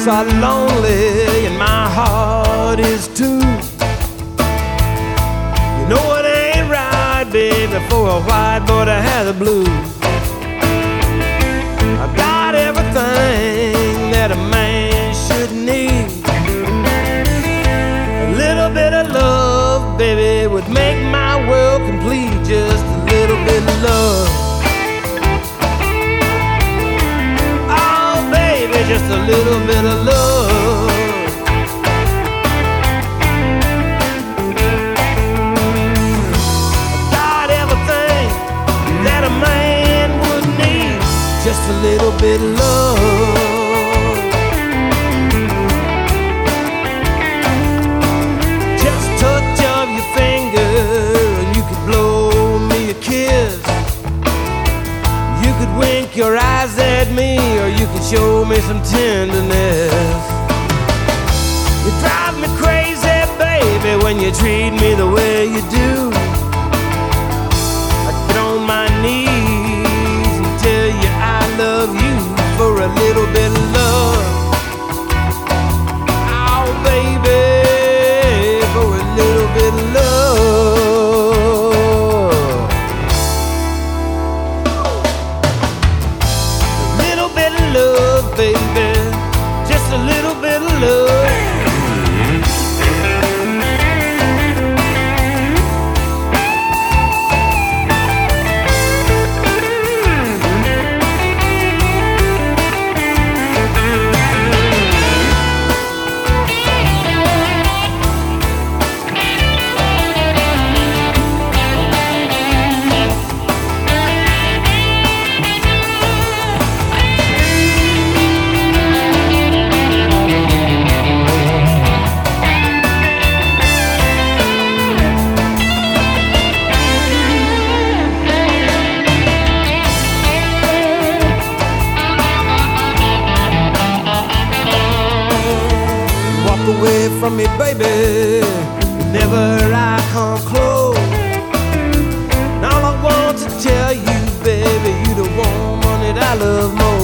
so lonely and my heart is too. You know it ain't right, baby, for a white boy to have the blues. I've got everything that a man should need. A little bit of love, baby, would make my world complete. Just a little bit of love. Just a little bit of love. Got everything that a man would need. Just a little bit of love. Just touch of your finger and you could blow me a kiss. You could wink your eyes at me, or you could show me some tenderness. You drive me crazy, baby, when you treat me the way you do. I get on my knees and tell you I love you for a little bit of love. Oh, baby, for a little bit of love. Love, baby, just a little bit of love. Away from me, baby, whenever I come close. And all I want to tell you, baby, you the woman that I love most.